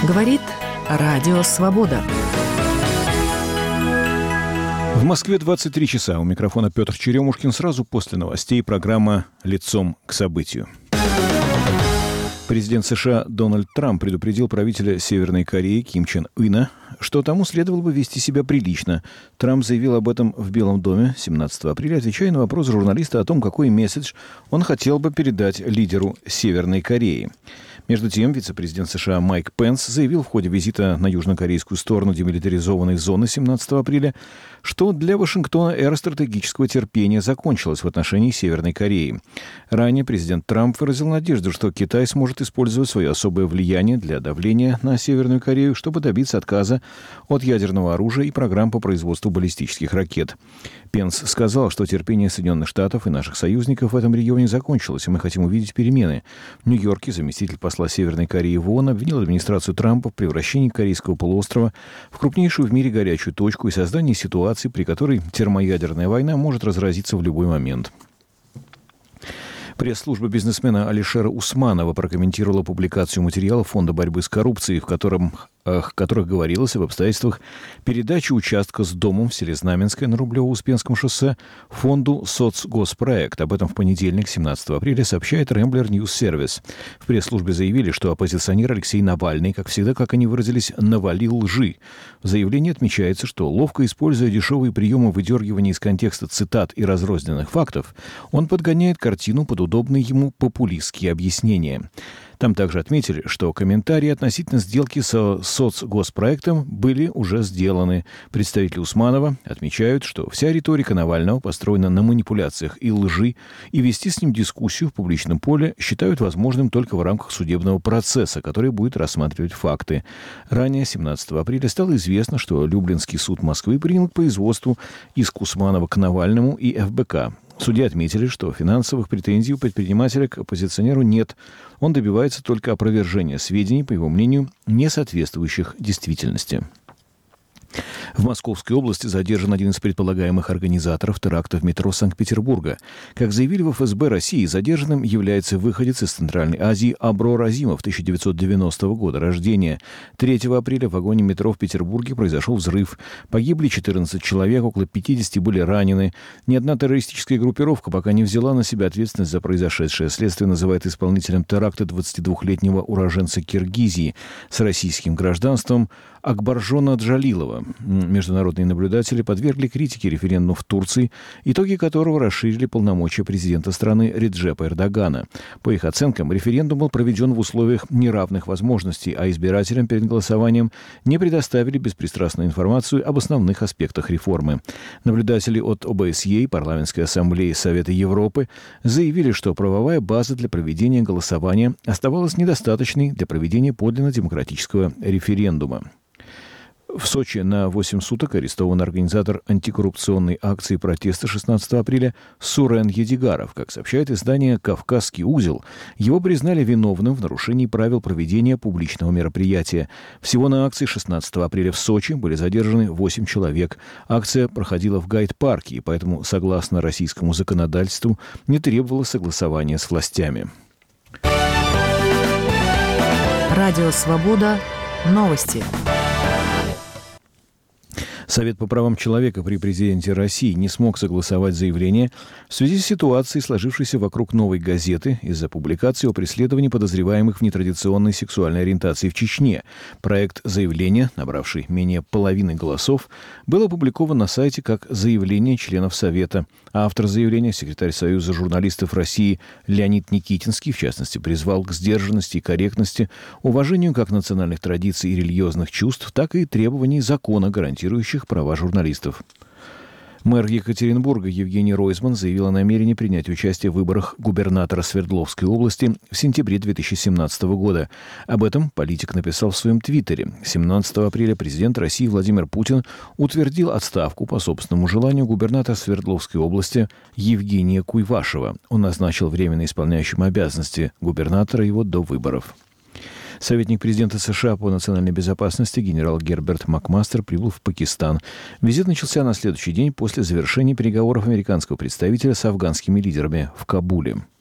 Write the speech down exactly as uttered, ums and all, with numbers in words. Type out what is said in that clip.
Говорит Радио Свобода. В Москве двадцать три часа. У микрофона Петр Черемушкин. Сразу после новостей программа «Лицом к событию». Президент США Дональд Трамп предупредил правителя Северной Кореи Ким Чен Ына, что тому следовало бы вести себя прилично. Трамп заявил об этом в Белом доме семнадцатого апреля, отвечая на вопрос журналиста о том, какой месседж он хотел бы передать лидеру Северной Кореи. Между тем, вице-президент США Майк Пенс заявил в ходе визита на южнокорейскую сторону демилитаризованной зоны семнадцатого апреля, что для Вашингтона эра стратегического терпения закончилась в отношении Северной Кореи. Ранее президент Трамп выразил надежду, что Китай сможет использовать свое особое влияние для давления на Северную Корею, чтобы добиться отказа от ядерного оружия и программ по производству баллистических ракет. Пенс сказал, что терпение Соединенных Штатов и наших союзников в этом регионе закончилось, и мы хотим увидеть перемены. В Нью-Йорке заместитель посла Северной Кореи в ООН обвинил администрацию Трампа в превращении Корейского полуострова в крупнейшую в мире горячую точку и создании ситуации, при которой термоядерная война может разразиться в любой момент. Пресс-служба бизнесмена Алишера Усманова прокомментировала публикацию материала Фонда борьбы с коррупцией, в котором, э, в которых говорилось об обстоятельствах передачи участка с домом в селе Знаменское на Рублево-Успенском шоссе фонду «Соцгоспроект». Об этом в понедельник, семнадцатого апреля, сообщает Rambler News Service. В пресс-службе заявили, что оппозиционер Алексей Навальный, как всегда, как они выразились, навалил лжи. В заявлении отмечается, что, ловко используя дешевые приемы выдергивания из контекста цитат и разрозненных фактов, он подгоняет картину под удобные ему популистские объяснения. Там также отметили, что комментарии относительно сделки со соцгоспроектом были уже сделаны. Представители Усманова отмечают, что вся риторика Навального построена на манипуляциях и лжи, и вести с ним дискуссию в публичном поле считают возможным только в рамках судебного процесса, который будет рассматривать факты. Ранее, семнадцатого апреля, стало известно, что Люблинский суд Москвы принял к производству иск Усманова к Навальному и эф бэ ка. Судьи отметили, что финансовых претензий у предпринимателя к оппозиционеру нет. Он добивается только опровержения сведений, по его мнению, не соответствующих действительности. В Московской области задержан один из предполагаемых организаторов теракта в метро Санкт-Петербурга. Как заявили в эф эс бэ России, задержанным является выходец из Центральной Азии Аброр Азимов, тысяча девятьсот девяностого года рождения. третьего апреля в вагоне метро в Петербурге произошел взрыв. Погибли четырнадцать человек, около пятидесяти были ранены. Ни одна террористическая группировка пока не взяла на себя ответственность за произошедшее. Следствие называет исполнителем теракта двадцатидвухлетнего уроженца Киргизии с российским гражданством Акбаржона Джалилова. Международные наблюдатели подвергли критике референдум в Турции, итоги которого расширили полномочия президента страны Реджепа Эрдогана. По их оценкам, референдум был проведен в условиях неравных возможностей, а избирателям перед голосованием не предоставили беспристрастную информацию об основных аспектах реформы. Наблюдатели от о бэ эс е, Парламентской ассамблеи Совета Европы, заявили, что правовая база для проведения голосования оставалась недостаточной для проведения подлинно демократического референдума. В Сочи на восемь суток арестован организатор антикоррупционной акции протеста шестнадцатого апреля Сурен Едигаров. Как сообщает издание «Кавказский узел», его признали виновным в нарушении правил проведения публичного мероприятия. Всего на акции шестнадцатого апреля в Сочи были задержаны восемь человек. Акция проходила в гайд-парке, и поэтому, согласно российскому законодательству, не требовала согласования с властями. Радио «Свобода». Новости. Совет по правам человека при президенте России не смог согласовать заявление в связи с ситуацией, сложившейся вокруг «Новой газеты» из-за публикации о преследовании подозреваемых в нетрадиционной сексуальной ориентации в Чечне. Проект заявления, набравший менее половины голосов, был опубликован на сайте как заявление членов Совета. Автор заявления, секретарь Союза журналистов России Леонид Никитинский, в частности, призвал к сдержанности и корректности, уважению как национальных традиций и религиозных чувств, так и требований закона, гарантирующих права журналистов. Мэр Екатеринбурга Евгений Ройзман заявил о намерении принять участие в выборах губернатора Свердловской области в сентябре две тысячи семнадцатого года. Об этом политик написал в своем твиттере. семнадцатого апреля президент России Владимир Путин утвердил отставку по собственному желанию губернатора Свердловской области Евгения Куйвашева. Он назначил временно исполняющим обязанности губернатора его до выборов. Советник президента США по национальной безопасности генерал Герберт Макмастер прибыл в Пакистан. Визит начался на следующий день после завершения переговоров американского представителя с афганскими лидерами в Кабуле.